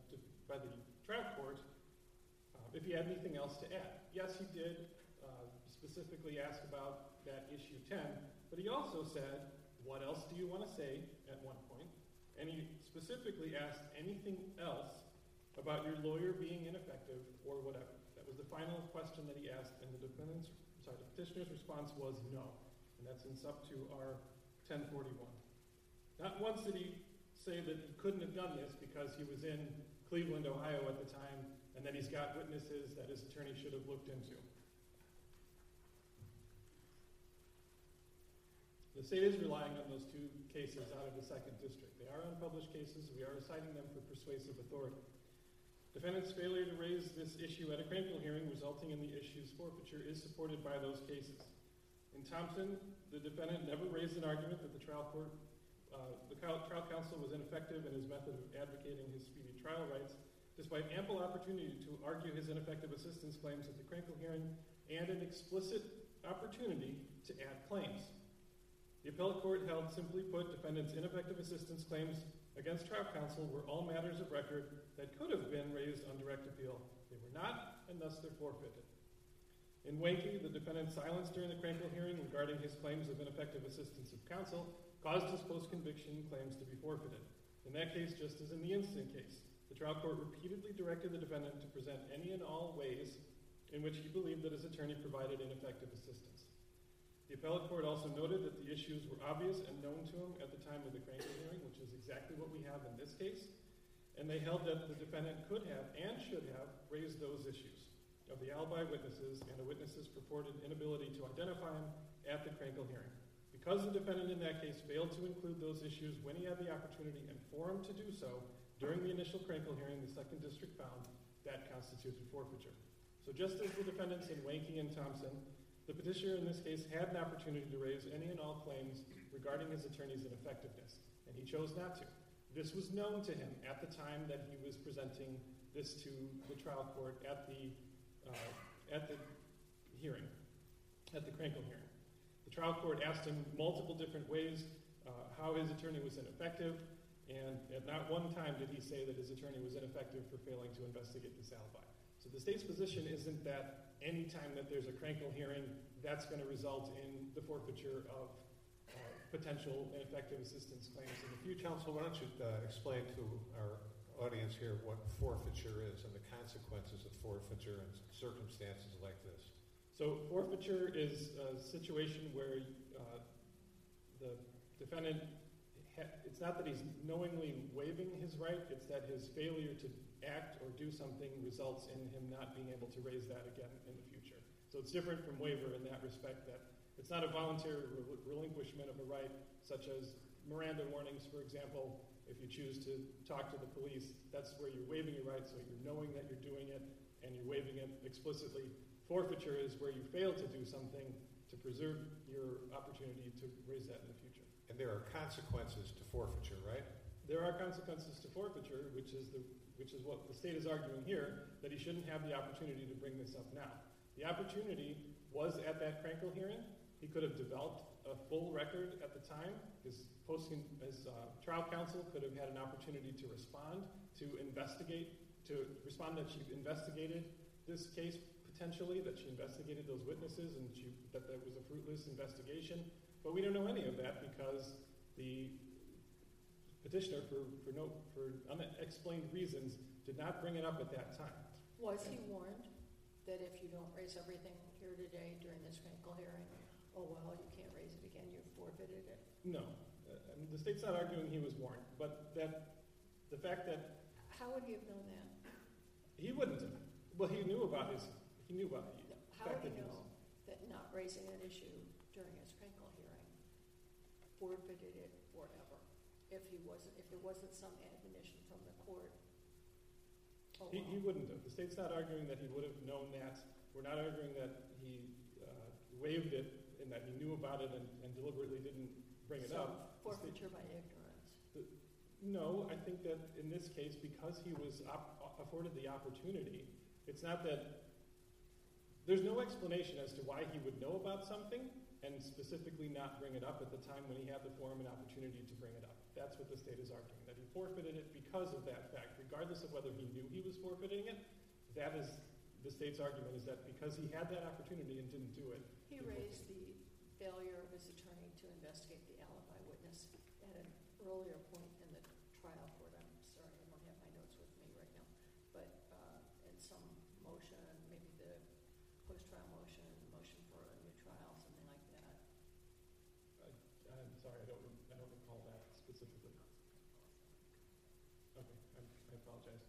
trial court if he had anything else to add. Yes, he did specifically ask about that issue 10, but he also said, "What else do you want to say?" at one point, and he specifically asked anything else about your lawyer being ineffective or whatever. That was the final question that he asked, and the petitioner's response was no, and that's in sub 2R 1041. Not once did he say that he couldn't have done this because he was in Cleveland, Ohio at the time, and that he's got witnesses that his attorney should have looked into. The state is relying on those two cases out of the 2nd District. They are unpublished cases. We are citing them for persuasive authority. Defendant's failure to raise this issue at a Krenkel hearing resulting in the issue's forfeiture is supported by those cases. In Thompson, the defendant never raised an argument that the trial counsel was ineffective in his method of advocating his speedy trial rights, despite ample opportunity to argue his ineffective assistance claims at the Krenkel hearing and an explicit opportunity to add claims. The appellate court held, simply put, defendant's ineffective assistance claims against trial counsel were all matters of record that could have been raised on direct appeal. They were not, and thus they're forfeited. In Wakey, the defendant's silence during the Krenkel hearing regarding his claims of ineffective assistance of counsel caused his post-conviction claims to be forfeited. In that case, just as in the instant case, the trial court repeatedly directed the defendant to present any and all ways in which he believed that his attorney provided ineffective assistance. The appellate court also noted that the issues were obvious and known to him at the time of the Krenkel hearing, which is exactly what we have in this case, and they held that the defendant could have and should have raised those issues of the alibi witnesses and the witnesses' purported inability to identify him at the Krenkel hearing. Because the defendant in that case failed to include those issues when he had the opportunity and forum to do so during the initial Krenkel hearing, the 2nd District found that constituted forfeiture. So just as the defendants in Wakey and Thompson, the petitioner in this case had an opportunity to raise any and all claims regarding his attorney's ineffectiveness, and he chose not to. This was known to him at the time that he was presenting this to the trial court at the hearing, at the Krenkel hearing. The trial court asked him multiple different ways how his attorney was ineffective, and at not one time did he say that his attorney was ineffective for failing to investigate this alibi. So the state's position isn't that any time that there's a Krenkel hearing, that's going to result in the forfeiture of potential ineffective assistance claims in the future. Counsel, why don't you explain to our audience here what forfeiture is and the consequences of forfeiture in circumstances like this? So forfeiture is a situation where the defendant, it's not that he's knowingly waiving his right, it's that his failure to act or do something results in him not being able to raise that again in the future. So it's different from waiver in that respect, that it's not a voluntary relinquishment of a right, such as Miranda warnings, for example. If you choose to talk to the police, that's where you're waiving your right, so you're knowing that you're doing it and you're waiving it explicitly. Forfeiture is where you fail to do something to preserve your opportunity to raise that in the future. And there are consequences to forfeiture, right? There are consequences to forfeiture, which is what the state is arguing here, that he shouldn't have the opportunity to bring this up now. The opportunity was at that Krenkel hearing. He could have developed a full record at the time. His trial counsel could have had an opportunity to respond, to investigate, to respond that she investigated this case potentially, that she investigated those witnesses, and that there was a fruitless investigation. But we don't know any of that because the petitioner, for unexplained reasons, did not bring it up at that time. Was he warned that if you don't raise everything here today during this Krenkel hearing, oh well, you can't raise it again, you've forfeited it? No. The state's not arguing he was warned, but that the fact that... How would he have known that? He wouldn't have. Well, he knew about it. How would he know that not raising an issue during his Krenkel hearing forfeited it forever? If there wasn't some admonition from the court? Oh, well. He wouldn't have. The state's not arguing that he would have known that. We're not arguing that he waived it and that he knew about it and deliberately didn't bring it up. Forfeiture by ignorance. No, I think that in this case, because he was afforded the opportunity, it's not that there's no explanation as to why he would know about something and specifically not bring it up at the time when he had the forum and opportunity to bring it up. That's what the state is arguing, that he forfeited it because of that fact. Regardless of whether he knew he was forfeiting it, that is the state's argument, is that because he had that opportunity and didn't do it. He raised the failure of his attorney to investigate the alibi witness at an earlier point in the trial court. I'm sorry, I don't have my notes with me right now. But in some motion, maybe the post-trial motion for a new trial, something like that. I'm sorry, I don't recall that specifically. Okay, I apologize.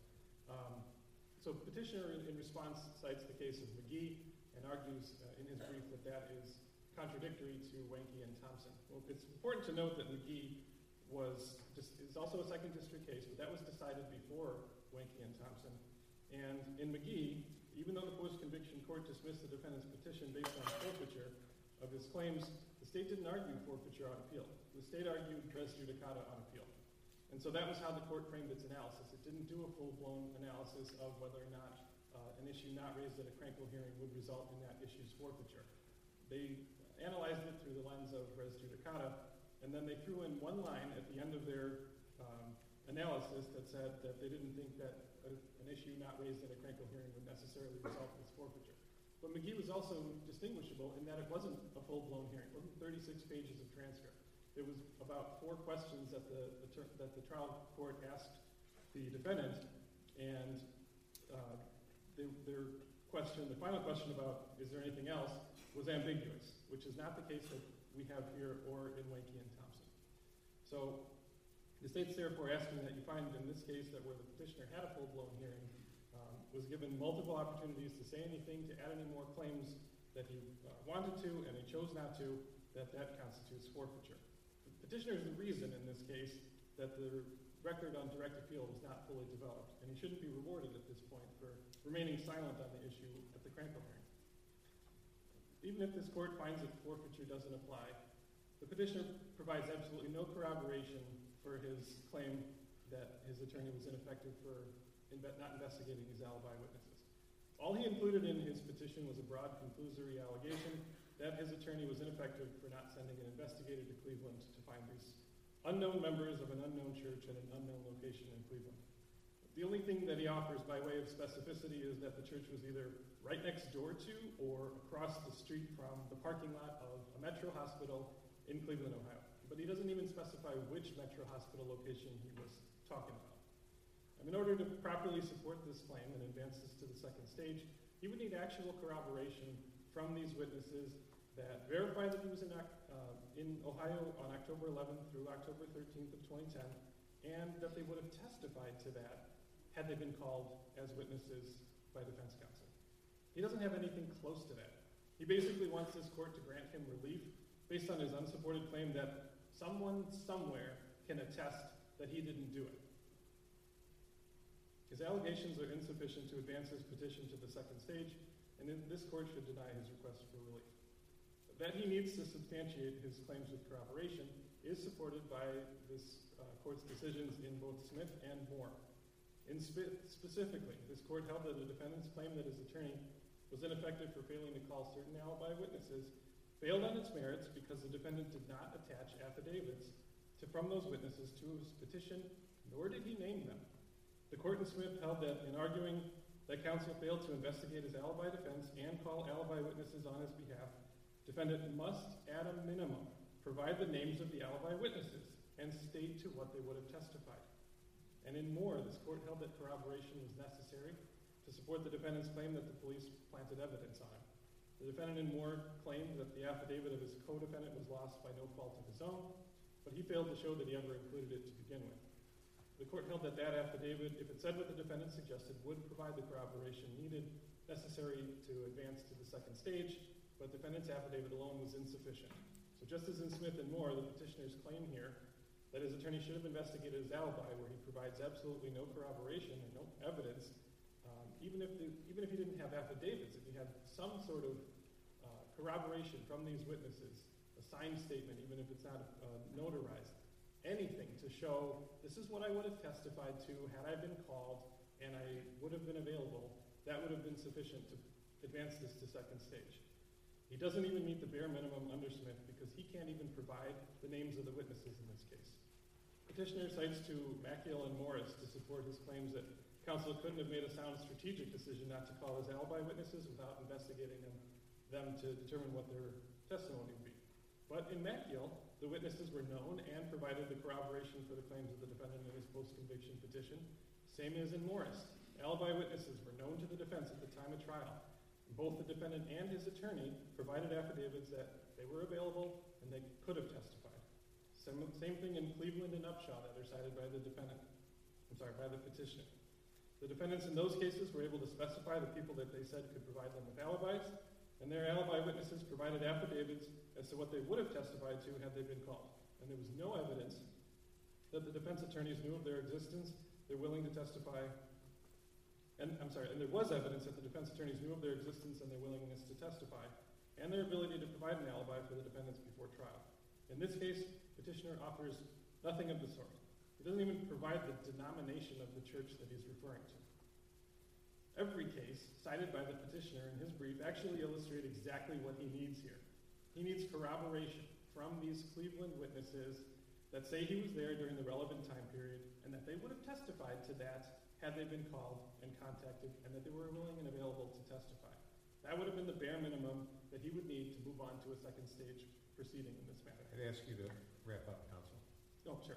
So petitioner in response cites the case of McGee and argues in his brief that that is contradictory to Wenke and Thompson. Well, it's important to note that McGee is also a second district case, but that was decided before Wenke and Thompson. And in McGee, even though the post-conviction court dismissed the defendant's petition based on forfeiture of his claims, the state didn't argue forfeiture on appeal. The state argued res judicata on appeal. And so that was how the court framed its analysis. It didn't do a full-blown analysis of whether or not an issue not raised at a Krenkel hearing would result in that issue's forfeiture. They analyzed it through the lens of res judicata, and then they threw in one line at the end of their analysis that said that they didn't think that an issue not raised at a Krenkel hearing would necessarily result in its forfeiture. But McGee was also distinguishable in that it wasn't a full-blown hearing. It wasn't 36 pages of transcript. It was about 4 questions that the trial court asked the defendant, and their question, the final question about is there anything else, was ambiguous, which is not the case that we have here or in Wenke and Thompson. So the state's therefore asking that you find in this case that where the petitioner had a full-blown hearing, was given multiple opportunities to say anything, to add any more claims that he wanted to, and he chose not to, that constitutes forfeiture. The petitioner is the reason in this case that the record on direct appeal was not fully developed, and he shouldn't be rewarded at this point for remaining silent on the issue at the Krenkel hearing. Even if this court finds that forfeiture doesn't apply, the petitioner provides absolutely no corroboration for his claim that his attorney was ineffective for not investigating his alibi witnesses. All he included in his petition was a broad conclusory allegation that his attorney was ineffective for not sending an investigator to Cleveland to find these unknown members of an unknown church at an unknown location in Cleveland. The only thing that he offers by way of specificity is that the church was either right next door to or across the street from the parking lot of a Metro hospital in Cleveland, Ohio. He but he doesn't even specify which Metro Hospital location he was talking about. In order to properly support this claim and advance this to the second stage, he would need actual corroboration from these witnesses that verify that he was in Ohio on October 11th through October 13th of 2010, and that they would have testified to that had they been called as witnesses by defense counsel. He doesn't have anything close to that. He basically wants this court to grant him relief based on his unsupported claim that someone somewhere can attest that he didn't do it. His allegations are insufficient to advance his petition to the second stage, and this court should deny his request for relief. That he needs to substantiate his claims with corroboration is supported by this court's decisions in both Smith and Moore. Specifically, this court held that the defendant's claim that his attorney was ineffective for failing to call certain alibi witnesses failed on its merits because the defendant did not attach affidavits from those witnesses to his petition, nor did he name them. The court in Smith held that in arguing that counsel failed to investigate his alibi defense and call alibi witnesses on his behalf, defendant must, at a minimum, provide the names of the alibi witnesses and state to what they would have testified. And in Moore, this court held that corroboration was necessary to support the defendant's claim that the police planted evidence on him. The defendant in Moore claimed that the affidavit of his co-defendant was lost by no fault of his own, but he failed to show that he ever included it to begin with. The court held that that affidavit, if it said what the defendant suggested, would provide the corroboration needed, necessary to advance to the second stage, but the defendant's affidavit alone was insufficient. So just as in Smith and Moore, the petitioner's claim here that his attorney should have investigated his alibi, where he provides absolutely no corroboration and no evidence, even if he didn't have affidavits, if he had some sort of corroboration from these witnesses, a signed statement, even if it's not notarized, anything to show this is what I would have testified to had I been called and I would have been available, that would have been sufficient to advance this to second stage. He doesn't even meet the bare minimum under Smith because he can't even provide the names of the witnesses in this case. Petitioner cites to Maciel and Morris to support his claims that counsel couldn't have made a sound strategic decision not to call his alibi witnesses without investigating them to determine what their testimony would be. But in Maciel, the witnesses were known and provided the corroboration for the claims of the defendant in his post-conviction petition. Same as in Morris. Alibi witnesses were known to the defense at the time of trial. Both the defendant and his attorney provided affidavits that they were available and they could have testified. Same thing in Cleveland and Upshaw that are cited by the petitioner. The defendants in those cases were able to specify the people that they said could provide them with alibis, and their alibi witnesses provided affidavits as to what they would have testified to had they been called. And there was no evidence that the defense attorneys knew of their existence, they're willing to testify, and there was evidence that the defense attorneys knew of their existence and their willingness to testify, and their ability to provide an alibi for the defendants before trial. In this case, petitioner offers nothing of the sort. He doesn't even provide the denomination of the church that he's referring to. Every case cited by the petitioner in his brief actually illustrate exactly what he needs here. He needs corroboration from these Cleveland witnesses that say he was there during the relevant time period and that they would have testified to that had they been called and contacted and that they were willing and available to testify. That would have been the bare minimum that he would need to move on to a second stage proceeding in this matter. I'd ask you to wrap up, counsel. Oh, sure.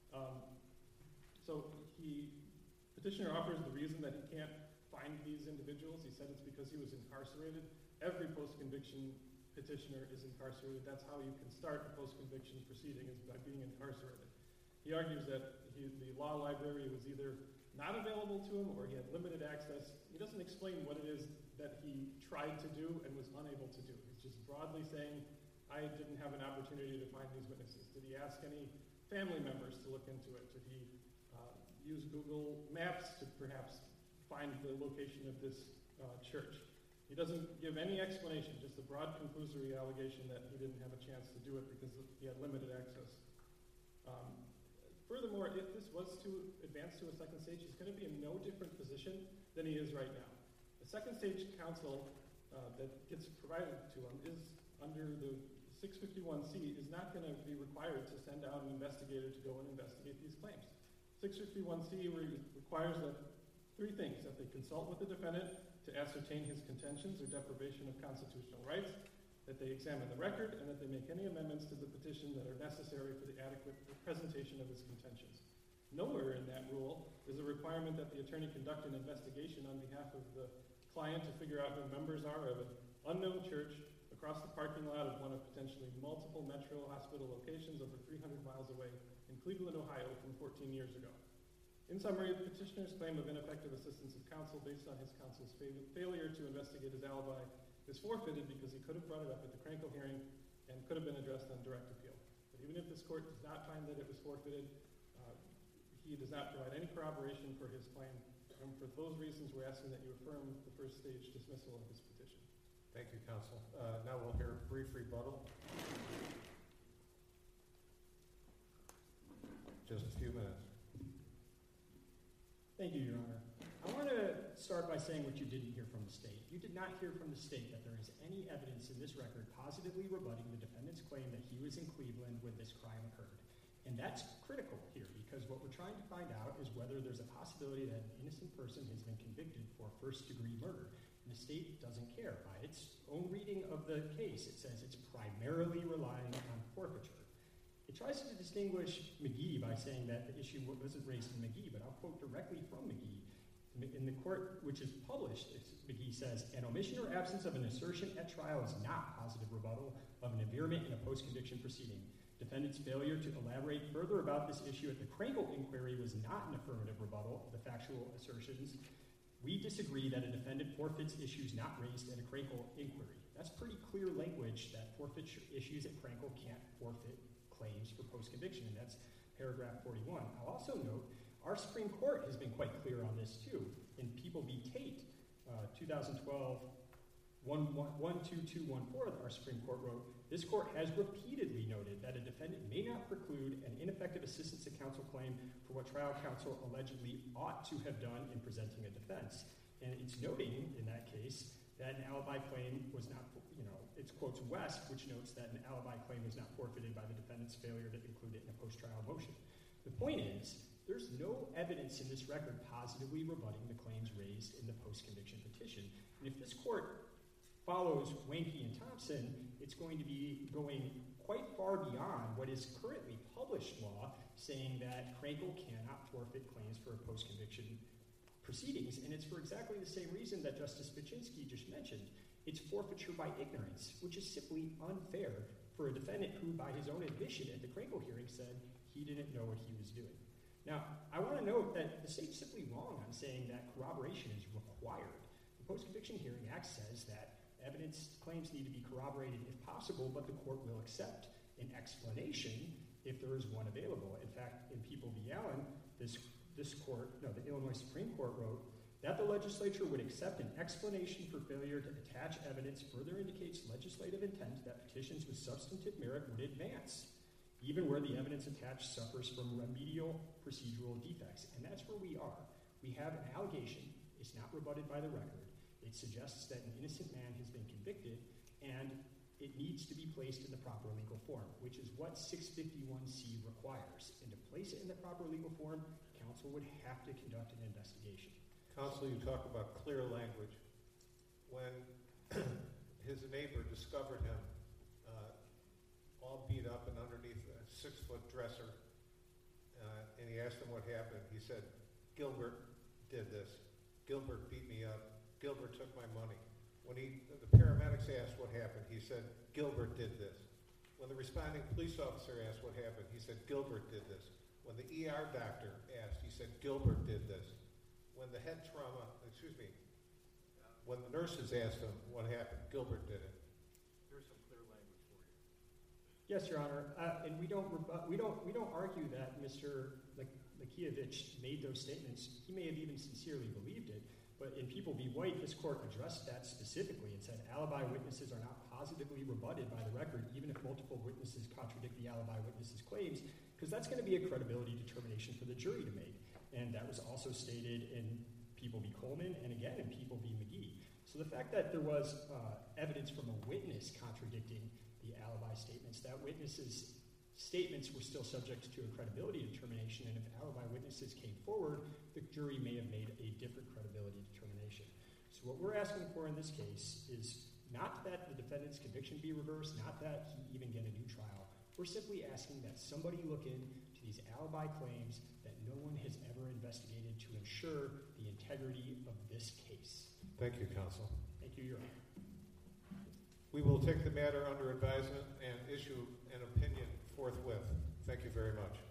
Petitioner offers the reason that he can't find these individuals. He said it's because he was incarcerated. Every post-conviction petitioner is incarcerated. That's how you can start a post-conviction proceeding, is by being incarcerated. He argues that the law library was either not available to him or he had limited access. He doesn't explain what it is that he tried to do and was unable to do. He's just broadly saying, I didn't have an opportunity to find these witnesses. Did he ask any family members to look into it? Did he use Google Maps to perhaps find the location of this church? He doesn't give any explanation, just a broad conclusory allegation that he didn't have a chance to do it because he had limited access. Furthermore, if this was to advance to a second stage, he's going to be in no different position than he is right now. The second stage counsel that gets provided to him is under the 651C is not going to be required to send out an investigator to go and investigate these claims. 651C requires that three things: that they consult with the defendant to ascertain his contentions or deprivation of constitutional rights, that they examine the record, and that they make any amendments to the petition that are necessary for the adequate presentation of its contentions. Nowhere in that rule is a requirement that the attorney conduct an investigation on behalf of the client to figure out who members are of an unknown church across the parking lot of one of potentially multiple Metro Hospital locations over 300 miles away in Cleveland, Ohio from 14 years ago. In summary, the petitioner's claim of ineffective assistance of counsel based on his counsel's failure to investigate his alibi is forfeited because he could have brought it up at the Krankel hearing and could have been addressed on direct appeal. But even if this court does not find that it was forfeited, he does not provide any corroboration for his claim. And for those reasons, we're asking that you affirm the first stage dismissal of this petition. Thank you, counsel. Now we'll hear a brief rebuttal. Just a few minutes. Thank you, Your Honor. I want to start by saying what you didn't hear from the state. You did not hear from the state that there is any evidence in this record positively rebutting the defendant's claim that he was in Cleveland when this crime occurred. And that's critical here, because what we're trying to find out is whether there's a possibility that an innocent person has been convicted for first-degree murder. And the state doesn't care. By its own reading of the case, it says it's primarily relying on forfeiture. It tries to distinguish McGee by saying that the issue wasn't raised in McGee, but I'll quote directly from McGee. In the court, which is published, McGee says, an omission or absence of an assertion at trial is not positive rebuttal of an impairment in a post-conviction proceeding. Defendant's failure to elaborate further about this issue at the Krankel inquiry was not an affirmative rebuttal of the factual assertions. We disagree that a defendant forfeits issues not raised at a Krankel inquiry. That's pretty clear language that forfeiture issues at Krankel can't forfeit claims for post-conviction, and that's paragraph 41. I'll also note our Supreme Court has been quite clear on this too. In People v. Tate, 2012, 12214, our Supreme Court wrote, this court has repeatedly noted that a defendant may not preclude an ineffective assistance to counsel claim for what trial counsel allegedly ought to have done in presenting a defense. And it's noting in that case that an alibi claim was not, it quotes West, which notes that an alibi claim was not forfeited by the defendant's failure to include it in a post-trial motion. The point is, there's no evidence in this record positively rebutting the claims raised in the post-conviction petition. And if this court follows Wanke and Thompson, it's going to be going quite far beyond what is currently published law, saying that Krankel cannot forfeit claims for post-conviction proceedings. And it's for exactly the same reason that Justice Baczynski just mentioned. It's forfeiture by ignorance, which is simply unfair for a defendant who, by his own admission at the Krankel hearing, said he didn't know what he was doing. Now, I want to note that the state's simply wrong on saying that corroboration is required. The Post-Conviction Hearing Act says that evidence claims need to be corroborated if possible, but the court will accept an explanation if there is one available. In fact, in People v. Allen, the Illinois Supreme Court wrote that the legislature would accept an explanation for failure to attach evidence further indicates legislative intent that petitions with substantive merit would advance, even where the evidence attached suffers from remedial procedural defects. And that's where we are. We have an allegation. It's not rebutted by the record. It suggests that an innocent man has been convicted, and it needs to be placed in the proper legal form, which is what 651C requires. And to place it in the proper legal form, counsel would have to conduct an investigation. Counsel, you talk about clear language. When his neighbor discovered him all beat up and underneath a 6-foot dresser, and he asked him what happened, he said, Gilbert did this. Gilbert beat me up. Gilbert took my money. When the paramedics asked what happened, he said, Gilbert did this. When the responding police officer asked what happened, he said, Gilbert did this. When the ER doctor asked, he said, Gilbert did this. When the when the nurses asked him what happened, Gilbert did it. Here's some clear language for you. Yes, Your Honor, and we don't argue that Mr. Lakievich made those statements. He may have even sincerely believed it, but in People v. White, this court addressed that specifically and said alibi witnesses are not positively rebutted by the record, even if multiple witnesses contradict the alibi witnesses' claims, because that's going to be a credibility determination for the jury to make. And that was also stated in People v. Coleman and again in People v. McGee. So the fact that there was evidence from a witness contradicting the alibi statements, that witnesses' statements were still subject to a credibility determination, and if alibi witnesses came forward, the jury may have made a different credibility determination. So what we're asking for in this case is Not that the defendant's conviction be reversed, not that he even get a new trial. We're simply asking that somebody look into these alibi claims that no one has ever investigated to ensure the integrity of this case. Thank you, counsel. Thank you, Your Honor. We will take the matter under advisement and issue an opinion forthwith. Thank you very much.